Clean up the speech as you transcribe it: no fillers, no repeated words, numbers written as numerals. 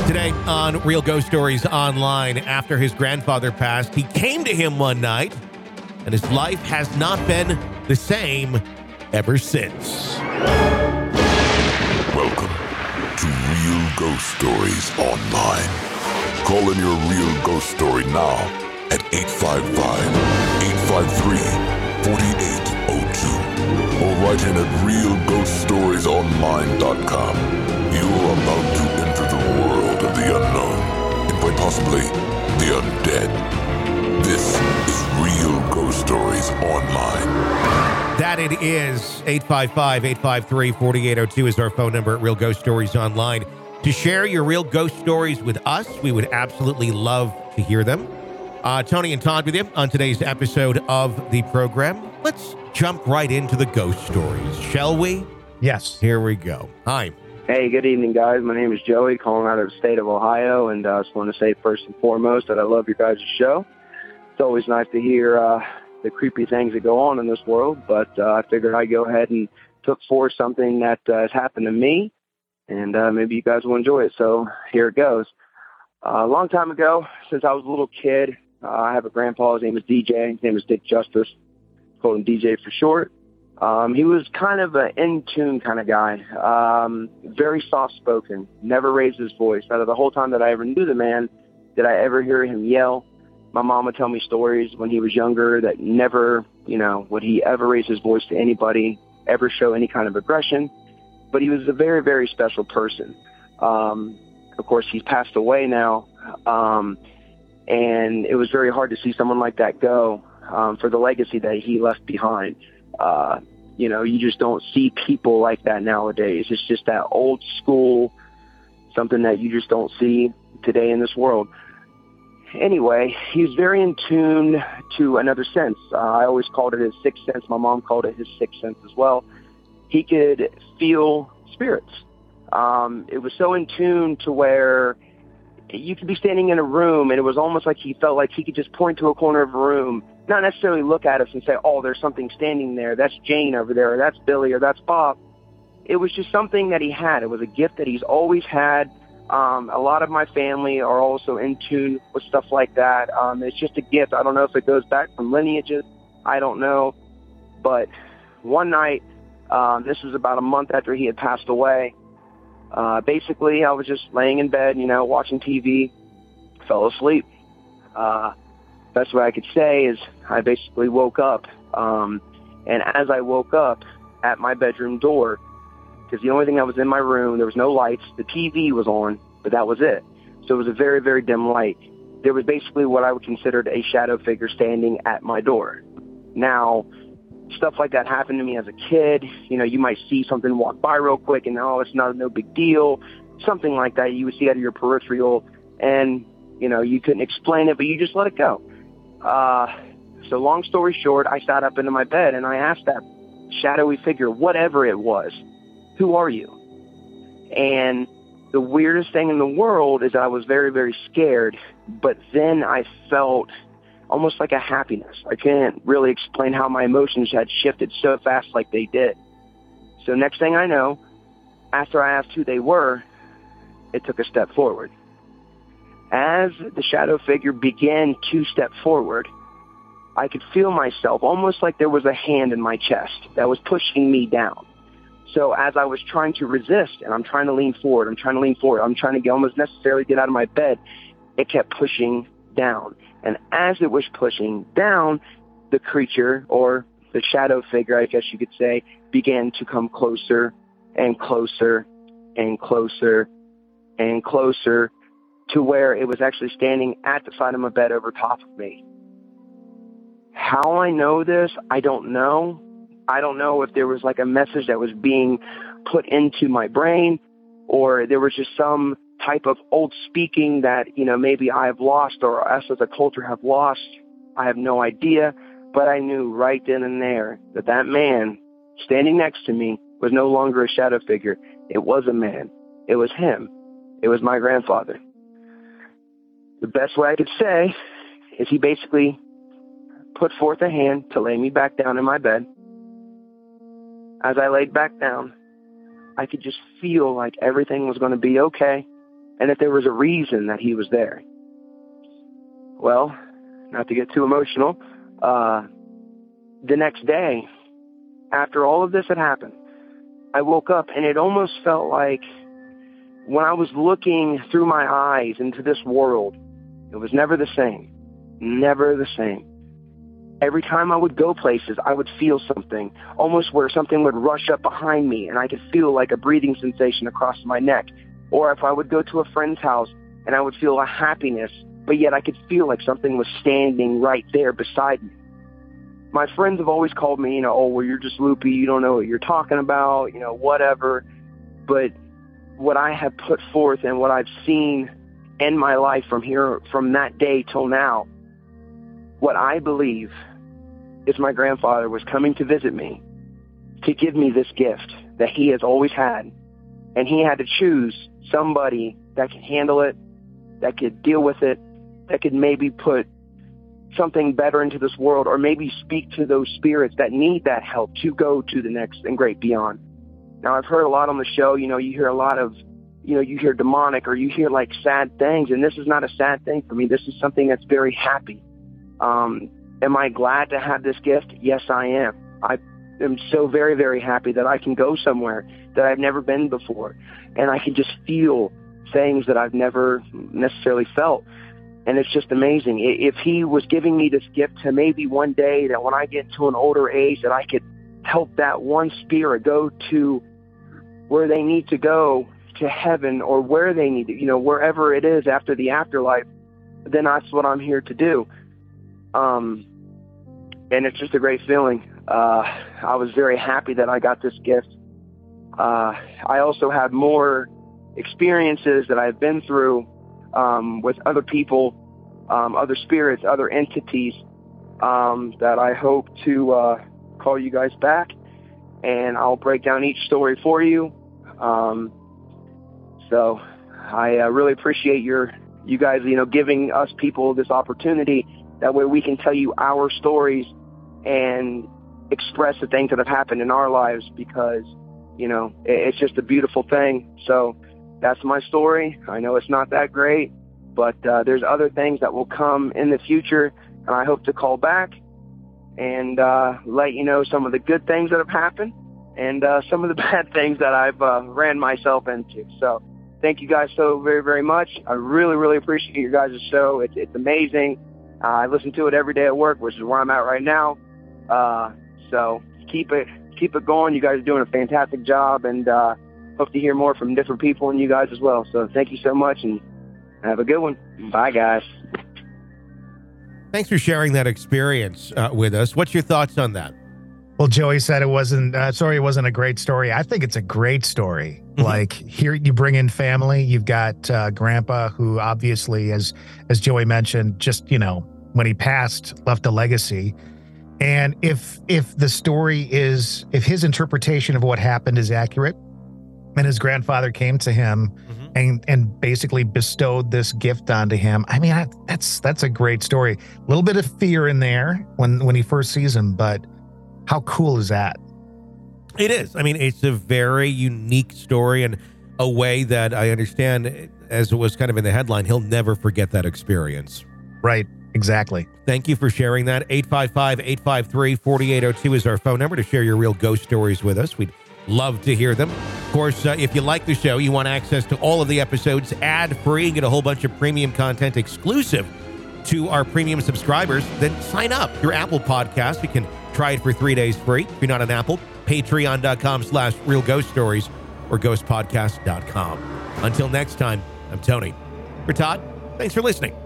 Today on Real Ghost Stories Online, after his grandfather passed, he came to him one night, and his life has not been the same ever since. Welcome to Real Ghost Stories Online. Call in your real ghost story now at 855-853-4802 or write in at realghoststoriesonline.com. You're about to enter the world of the unknown and quite possibly the undead. This is Real Ghost Stories Online. That it is. 855-853-4802 is our phone number at Real Ghost Stories Online. To share your real ghost stories with us, we would absolutely love to hear them. Tony and Todd with you on today's episode of the program. Let's jump right into the ghost stories, shall we? Yes. Here we go. Hi. Hey, good evening, guys. My name is Joey, calling out of the state of Ohio, and I just want to say first and foremost that I love your guys' show. It's always nice to hear the creepy things that go on in this world, but I figured I'd go ahead and put forth something that has happened to me, and maybe you guys will enjoy it. So here it goes. A long time ago, since I was a little kid, I have a grandpa. His name is DJ. His name is Dick Justice. Called him DJ for short. He was kind of an in-tune kind of guy, very soft-spoken, never raised his voice. Out of the whole time that I ever knew the man, did I ever hear him yell. My mom would tell me stories when he was younger that never, would he ever raise his voice to anybody, ever show any kind of aggression. But he was a very, very special person. Of course, he's passed away now, and it was very hard to see someone like that go for the legacy that he left behind. You just don't see people like that nowadays. It's just that old school, something that you just don't see today in this world. Anyway, he's very in tune to another sense. I always called it his sixth sense. My mom called it his sixth sense as well. He could feel spirits. It was so in tune to where you could be standing in a room and it was almost like he felt like he could just point to a corner of a room, not necessarily look at us and say, oh, there's something standing there. That's Jane over there, or that's Billy, or that's Bob. It was just something that he had. It was a gift that he's always had. A lot of my family are also in tune with stuff like that. It's just a gift. I don't know if it goes back from lineages. I don't know. But one night, this was about a month after he had passed away, basically I was just laying in bed, watching TV, fell asleep. Best way I could say is I basically woke up. And as I woke up at my bedroom door, because the only thing that was in my room, there was no lights. The TV was on, but that was it. So it was a very, very dim light. There was basically what I would consider a shadow figure standing at my door. Now, stuff like that happened to me as a kid. You might see something walk by real quick and, oh, it's no big deal. Something like that you would see out of your peripheral, and, you couldn't explain it, but you just let it go. So long story short, I sat up into my bed and I asked that shadowy figure, whatever it was, who are you? And the weirdest thing in the world is that I was very, very scared, but then I felt almost like a happiness. I can't really explain how my emotions had shifted so fast like they did. So next thing I know, after I asked who they were, it took a step forward. As the shadow figure began to step forward, I could feel myself almost like there was a hand in my chest that was pushing me down. So as I was trying to resist, and I'm trying to lean forward, I'm trying to get almost necessarily get out of my bed, it kept pushing down. And as it was pushing down, the creature, or the shadow figure, I guess you could say, began to come closer and closer and closer and closer to where it was actually standing at the side of my bed over top of me. How I know this, I don't know. I don't know if there was like a message that was being put into my brain, or there was just some type of old speaking that, maybe I have lost, or us as a culture have lost. I have no idea, but I knew right then and there that that man standing next to me was no longer a shadow figure. It was a man. It was him. It was my grandfather. The best way I could say is he basically put forth a hand to lay me back down in my bed. As I laid back down, I could just feel like everything was going to be okay. and that there was a reason that he was there. Well, not to get too emotional, the next day, after all of this had happened, I woke up and it almost felt like when I was looking through my eyes into this world, it was never the same. Never the same. Every time I would go places, I would feel something, almost where something would rush up behind me and I could feel like a breathing sensation across my neck. Or if I would go to a friend's house and I would feel a happiness, but yet I could feel like something was standing right there beside me. My friends have always called me, oh, well, you're just loopy, you don't know what you're talking about, whatever. But what I have put forth and what I've seen in my life from that day till now, what I believe is my grandfather was coming to visit me to give me this gift that he has always had. And he had to choose somebody that could handle it, that could deal with it, that could maybe put something better into this world, or maybe speak to those spirits that need that help to go to the next and great beyond. Now, I've heard a lot on the show, you hear a lot of, you hear demonic or you hear like sad things, and this is not a sad thing for me. This is something that's very happy. Am I glad to have this gift? Yes, I am. I am so very, very happy that I can go somewhere that I've never been before, and I can just feel things that I've never necessarily felt. And it's just amazing. If he was giving me this gift to maybe one day that when I get to an older age that I could help that one spirit go to where they need to go, to heaven, or where they need to, wherever it is after the afterlife, then that's what I'm here to do. And it's just a great feeling. I was very happy that I got this gift. I also had more experiences that I've been through with other people, other spirits, other entities, that I hope to call you guys back, and I'll break down each story for you. So I really appreciate you guys, giving us people this opportunity. That way we can tell you our stories and express the things that have happened in our lives, because, it's just a beautiful thing. So that's my story. I know it's not that great, but there's other things that will come in the future, and I hope to call back and let you know some of the good things that have happened and some of the bad things that I've ran myself into. So thank you guys so very, very much. I really, really appreciate your guys' show. It's amazing. I listen to it every day at work, which is where I'm at right now. So keep it going. You guys are doing a fantastic job, and hope to hear more from different people and you guys as well. So thank you so much, and have a good one. Bye, guys. Thanks for sharing that experience with us. What's your thoughts on that? Well, Joey said it wasn't a great story. I think it's a great story. Mm-hmm. Like, here you bring in family. You've got Grandpa, who obviously, as Joey mentioned, just, when he passed, left a legacy. And if the story is, if his interpretation of what happened is accurate, and his grandfather came to him and basically bestowed this gift onto him, I mean, that's a great story. A little bit of fear in there when he first sees him, but how cool is that? It is. I mean, it's a very unique story, and a way that I understand, as it was kind of in the headline, he'll never forget that experience. Right. Exactly. Thank you for sharing that. 855-853-4802 is our phone number to share your real ghost stories with us. We'd love to hear them. Of course, if you like the show, you want access to all of the episodes ad-free, get a whole bunch of premium content exclusive to our premium subscribers, then sign up. Your Apple Podcast, you can try it for 3 days free. If you're not on Apple, patreon.com/Real Ghost Stories or ghostpodcast.com. Until next time, I'm Tony. For Todd, thanks for listening.